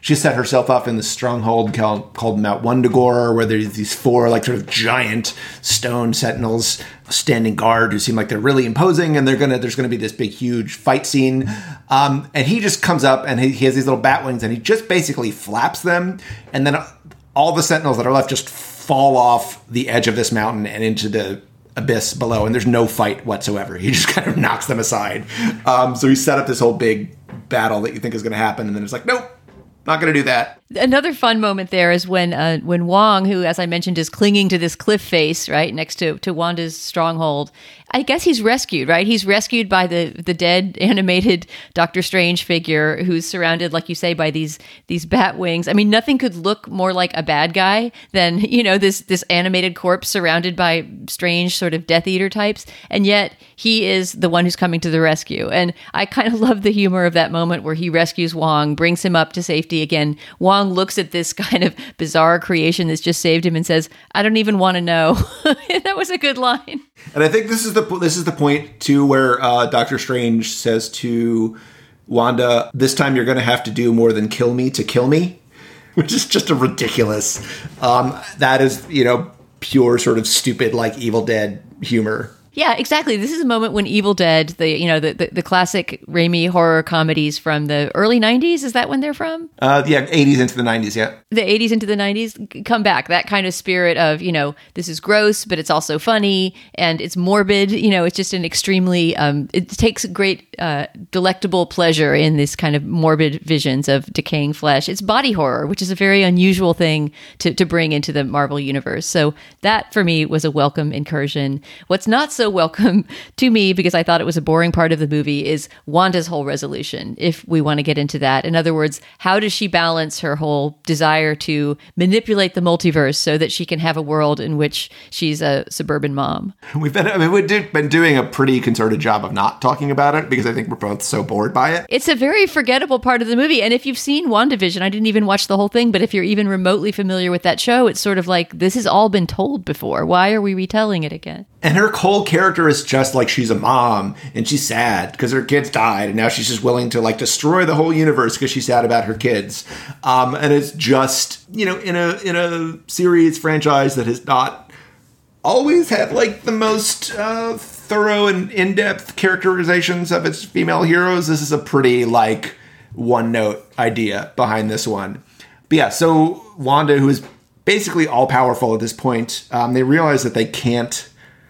she set herself up in this stronghold called, called Mount Wundagore, where there's these four like sort of giant stone sentinels standing guard who seem like they're really imposing, and they're gonna there's gonna be this big huge fight scene. Um, and he just comes up and he, he has these little bat wings and he just basically flaps them, and then all the sentinels that are left just fall off the edge of this mountain and into the abyss below, and there's no fight whatsoever. He just kind of knocks them aside. Um, so he set up this whole big battle that you think is going to happen, and then it's like, nope, not going to do that. Another fun moment there is when uh, when Wong, who, as I mentioned, is clinging to this cliff face, right, next to, to Wanda's stronghold, I guess he's rescued, right? He's rescued by the the dead animated Doctor Strange figure who's surrounded, like you say, by these these bat wings. I mean, nothing could look more like a bad guy than, you know, this this animated corpse surrounded by strange sort of Death Eater types. And yet he is the one who's coming to the rescue. And I kind of love the humor of that moment where he rescues Wong, brings him up to safety again. Wong looks at this kind of bizarre creation that's just saved him and says, I don't even want to know. That was a good line. And I think this is the this is the point, too, where uh, Doctor Strange says to Wanda, this time you're going to have to do more than kill me to kill me, which is just a ridiculous. Um, that is, you know, pure sort of stupid, like Evil Dead humor. Yeah, exactly. This is a moment when Evil Dead, the you know the, the, the classic Raimi horror comedies from the early nineties, is that when they're from? Uh, yeah, eighties into the nineties, yeah. The eighties into the nineties come back. That kind of spirit of, you know, this is gross, but it's also funny and it's morbid. You know, it's just an extremely, um, it takes great uh, delectable pleasure in this kind of morbid visions of decaying flesh. It's body horror, which is a very unusual thing to, to bring into the Marvel universe. So that for me was a welcome incursion. What's not so welcome to me, because I thought it was a boring part of the movie, is Wanda's whole resolution, if we want to get into that. In other words, how does she balance her whole desire to manipulate the multiverse so that she can have a world in which she's a suburban mom? We've been, I mean, we've been doing a pretty concerted job of not talking about it because I think we're both so bored by it. It's a very forgettable part of the movie. And if you've seen WandaVision, I didn't even watch the whole thing, but if you're even remotely familiar with that show, it's sort of like, this has all been told before. Why are we retelling it again? And her whole character is just like she's a mom and she's sad because her kids died and now she's just willing to like destroy the whole universe because she's sad about her kids. Um, and it's just, you know, in a in a series franchise that has not always had like the most uh, thorough and in-depth characterizations of its female heroes, this is a pretty like one-note idea behind this one. But yeah, so Wanda, who is basically all-powerful at this point, um, they realize that they can't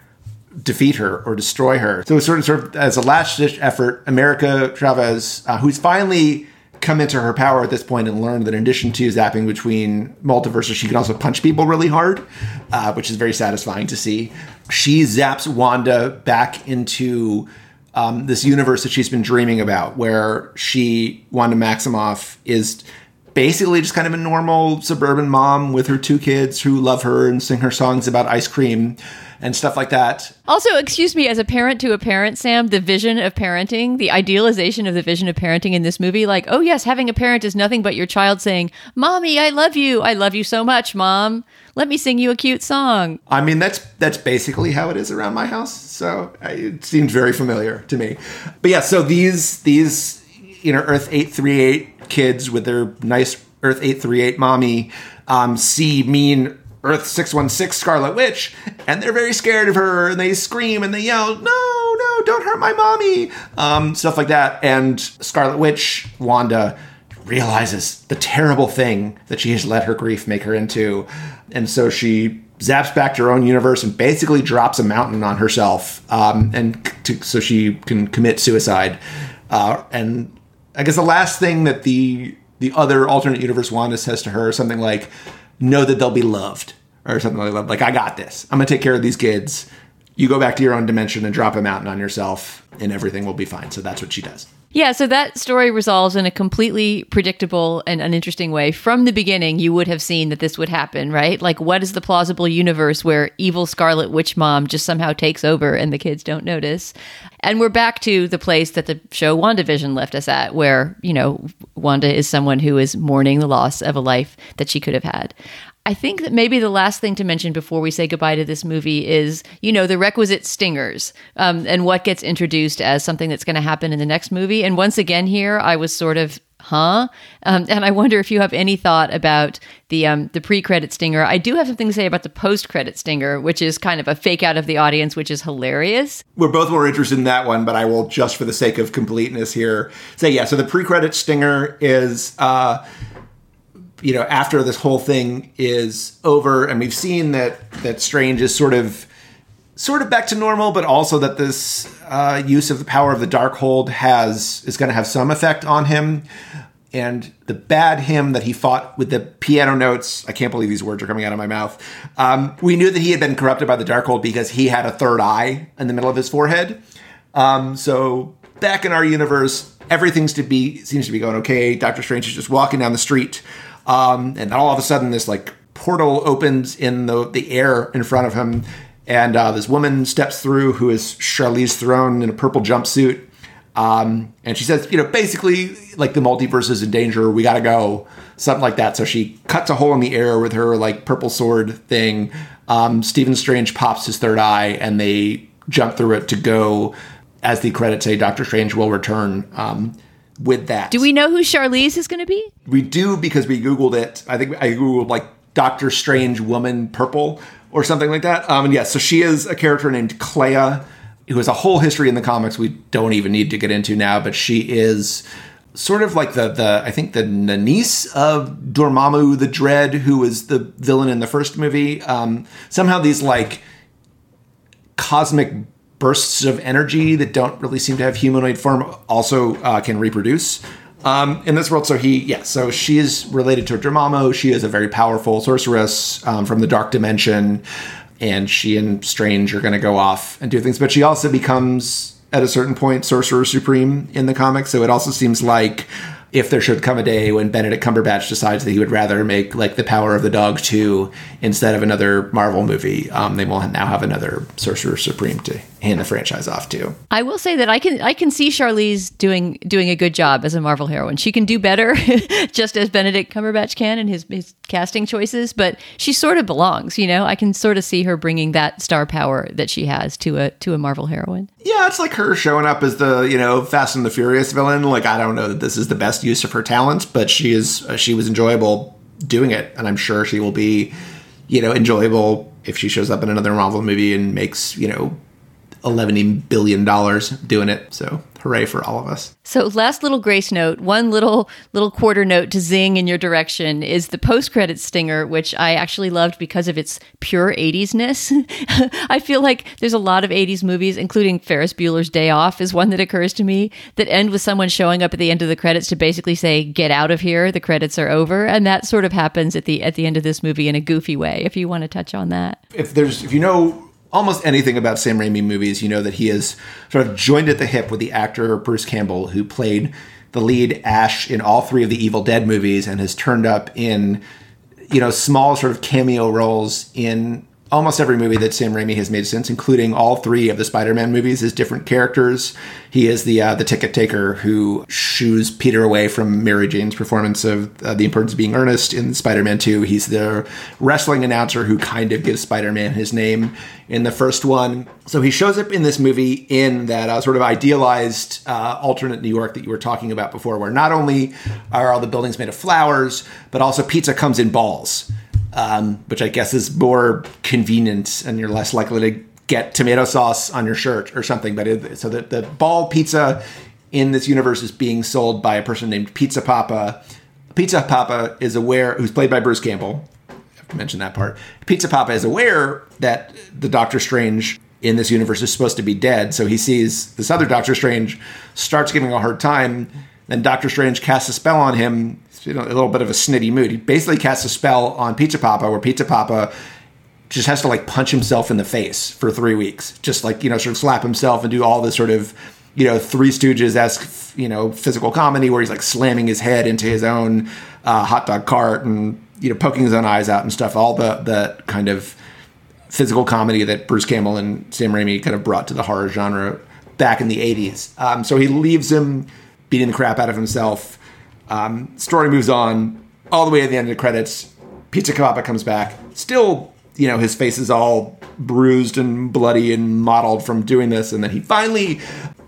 defeat her or destroy her. So it's sort of, sort of as a last-ditch effort, America Chavez, uh, who's finally come into her power at this point and learned that in addition to zapping between multiverses, she can also punch people really hard, uh, which is very satisfying to see. She zaps Wanda back into um, this universe that she's been dreaming about, where she, Wanda Maximoff, is basically just kind of a normal suburban mom with her two kids who love her and sing her songs about ice cream and stuff like that. Also, excuse me, as a parent to a parent, Sam, the vision of parenting, the idealization of the vision of parenting in this movie, like, oh yes, having a parent is nothing but your child saying, Mommy, I love you. I love you so much, Mom. Let me sing you a cute song. I mean, that's that's basically how it is around my house. So it seems very familiar to me. But yeah, so these, these you know, Earth eight three eight kids with their nice Earth eight three eight mommy um, see mean Earth six one six Scarlet Witch, and they're very scared of her, and they scream and they yell, no, no, don't hurt my mommy, um, stuff like that. And Scarlet Witch, Wanda, realizes the terrible thing that she has let her grief make her into, and so she zaps back to her own universe and basically drops a mountain on herself, um, and to, so she can commit suicide. Uh, and I guess the last thing that the the other alternate universe Wanda says to her is something like, know that they'll be loved, or something like that. Like, I got this. I'm going to take care of these kids. You go back to your own dimension and drop a mountain on yourself, and everything will be fine. So that's what she does. Yeah, so that story resolves in a completely predictable and uninteresting way. From the beginning, you would have seen that this would happen, right? Like, what is the plausible universe where evil Scarlet Witch mom just somehow takes over and the kids don't notice? And we're back to the place that the show WandaVision left us at, where, you know, Wanda is someone who is mourning the loss of a life that she could have had. I think that maybe the last thing to mention before we say goodbye to this movie is, you know, the requisite stingers, um, and what gets introduced as something that's going to happen in the next movie. And once again here, I was sort of huh? Um, and I wonder if you have any thought about the um, the pre-credit stinger. I do have something to say about the post-credit stinger, which is kind of a fake out of the audience, which is hilarious. We're both more interested in that one, but I will, just for the sake of completeness here, say, yeah, so the pre-credit stinger is, uh, you know, after this whole thing is over, and we've seen that that Strange is sort of sort of back to normal, but also that this uh, use of the power of the Darkhold has is going to have some effect on him. And the bad him that he fought with the piano notes, I can't believe these words are coming out of my mouth. Um, we knew that he had been corrupted by the Darkhold because he had a third eye in the middle of his forehead. Um, so back in our universe, everything's to be seems to be going okay. Doctor Strange is just walking down the street. Um, and all of a sudden this like portal opens in the, the air in front of him. And uh, this woman steps through who is Charlize Theron in a purple jumpsuit. Um, and she says, you know, basically, like, the multiverse is in danger. We got to go. Something like that. So she cuts a hole in the air with her, like, purple sword thing. Um, Stephen Strange pops his third eye, and they jump through it to go, as the credits say, Doctor Strange will return um, with that. Do we know who Charlize is going to be? We do, because we Googled it. I think I Googled, like, Doctor Strange woman purple or something like that. Um, and yeah, so she is a character named Clea, who has a whole history in the comics we don't even need to get into now, but she is sort of like the, the I think, the, the niece of Dormammu the Dread, who was the villain in the first movie. Um, somehow these, like, cosmic bursts of energy that don't really seem to have humanoid form also uh, can reproduce um, in this world. So he, yeah, so she is related to Dormammu. She is a very powerful sorceress um, from the Dark Dimension. And she and Strange are going to go off and do things. But she also becomes, at a certain point, Sorcerer Supreme in the comics. So it also seems like if there should come a day when Benedict Cumberbatch decides that he would rather make, like, The Power of the Dog two instead of another Marvel movie, um, they will now have another Sorcerer Supreme to hand the franchise off to. I will say that I can I can see Charlize doing doing a good job as a Marvel heroine. She can do better, just as Benedict Cumberbatch can in his, his casting choices, but she sort of belongs, you know? I can sort of see her bringing that star power that she has to a to a Marvel heroine. Yeah, it's like her showing up as the, you know, Fast and the Furious villain. Like, I don't know that this is the best use of her talents, but she is uh, she was enjoyable doing it, and I'm sure she will be, you know, enjoyable if she shows up in another Marvel movie and makes, you know, eleven billion dollars doing it. So hooray for all of us. So last little grace note, one little little quarter note to zing in your direction is the post-credits stinger, which I actually loved because of its pure eighties-ness. I feel like there's a lot of eighties movies, including Ferris Bueller's Day Off is one that occurs to me, that end with someone showing up at the end of the credits to basically say, get out of here, the credits are over. And that sort of happens at the at the end of this movie in a goofy way, if you want to touch on that. If there's, if you know almost anything about Sam Raimi movies, you know that he is sort of joined at the hip with the actor Bruce Campbell, who played the lead Ash in all three of the Evil Dead movies and has turned up in, you know, small sort of cameo roles in almost every movie that Sam Raimi has made since, including all three of the Spider-Man movies as different characters. He is the uh, the ticket taker who shoos Peter away from Mary Jane's performance of uh, The Importance of Being Earnest in Spider-Man two. He's the wrestling announcer who kind of gives Spider-Man his name in the first one. So he shows up in this movie in that uh, sort of idealized uh, alternate New York that you were talking about before, where not only are all the buildings made of flowers, but also pizza comes in balls. Um, which I guess is more convenient, and you're less likely to get tomato sauce on your shirt or something. But it, so the, the ball pizza in this universe is being sold by a person named Pizza Papa. Pizza Papa is aware, who's played by Bruce Campbell. I have to mention that part. Pizza Papa is aware that the Doctor Strange in this universe is supposed to be dead. So he sees this other Doctor Strange, starts giving a hard time. Then Doctor Strange casts a spell on him. You know, a little bit of a snitty mood. He basically casts a spell on Pizza Papa where Pizza Papa just has to, like, punch himself in the face for three weeks. Just, like, you know, sort of slap himself and do all this sort of, you know, Three Stooges-esque, you know, physical comedy where he's, like, slamming his head into his own uh, hot dog cart and, you know, poking his own eyes out and stuff. All the, the kind of physical comedy that Bruce Campbell and Sam Raimi kind of brought to the horror genre back in the eighties. Um, so he leaves him beating the crap out of himself. Um, story moves on all the way at the end of the credits. Pizza Papa comes back. Still, you know, his face is all bruised and bloody and mottled from doing this. And then he finally,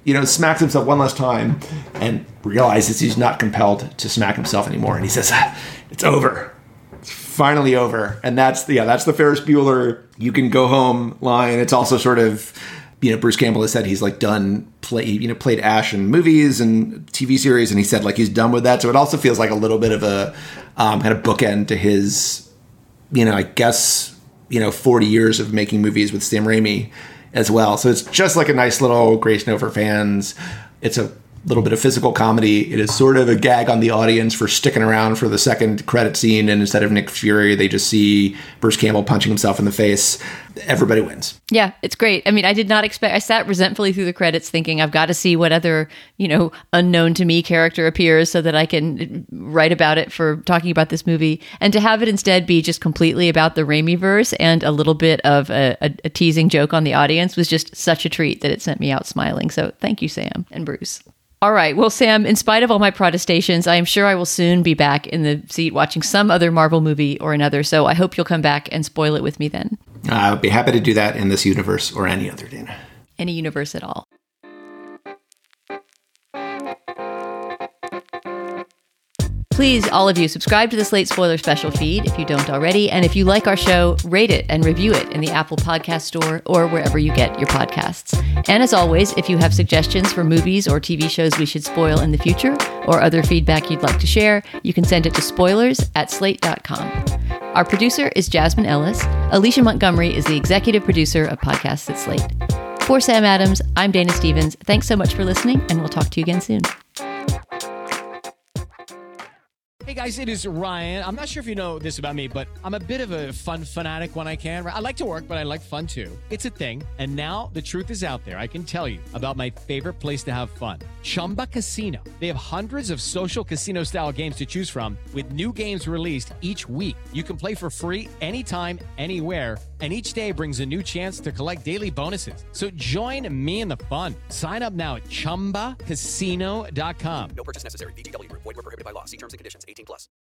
you know, smacks himself one last time and realizes he's not compelled to smack himself anymore. And he says, it's over. It's finally over. And that's, yeah, that's the Ferris Bueller, you can go home line. It's also sort of, you know, Bruce Campbell has said he's like done play, you know, played Ash in movies and T V series. And he said like he's done with that. So it also feels like a little bit of a um, kind of bookend to his, you know, I guess, you know, forty years of making movies with Sam Raimi as well. So it's just like a nice little Grace Note for fans. It's a little bit of physical comedy. It is sort of a gag on the audience for sticking around for the second credit scene. And instead of Nick Fury, they just see Bruce Campbell punching himself in the face. Everybody wins. Yeah, it's great. I mean, I did not expect, I sat resentfully through the credits thinking I've got to see what other, you know, unknown to me character appears so that I can write about it for talking about this movie. And to have it instead be just completely about the Raimi-verse and a little bit of a, a, a teasing joke on the audience was just such a treat that it sent me out smiling. So thank you, Sam and Bruce. All right. Well, Sam, in spite of all my protestations, I am sure I will soon be back in the seat watching some other Marvel movie or another. So I hope you'll come back and spoil it with me then. I would be happy to do that in this universe or any other, Dana. Any universe at all. Please, all of you, subscribe to the Slate Spoiler Special feed if you don't already. And if you like our show, rate it and review it in the Apple Podcast Store or wherever you get your podcasts. And as always, if you have suggestions for movies or T V shows we should spoil in the future or other feedback you'd like to share, you can send it to spoilers at slate dot com. Our producer is Jasmine Ellis. Alicia Montgomery is the executive producer of Podcasts at Slate. For Sam Adams, I'm Dana Stevens. Thanks so much for listening, and we'll talk to you again soon. Hey guys, it is Ryan. I'm not sure if you know this about me, but I'm a bit of a fun fanatic when I can. I like to work, but I like fun too. It's a thing. And now the truth is out there. I can tell you about my favorite place to have fun. Chumba Casino. They have hundreds of social casino style games to choose from with new games released each week. You can play for free anytime, anywhere. And each day brings a new chance to collect daily bonuses. So join me in the fun. Sign up now at chumba casino dot com. No purchase necessary. V G W Group. Void where prohibited by law. See terms and conditions. eighteen plus.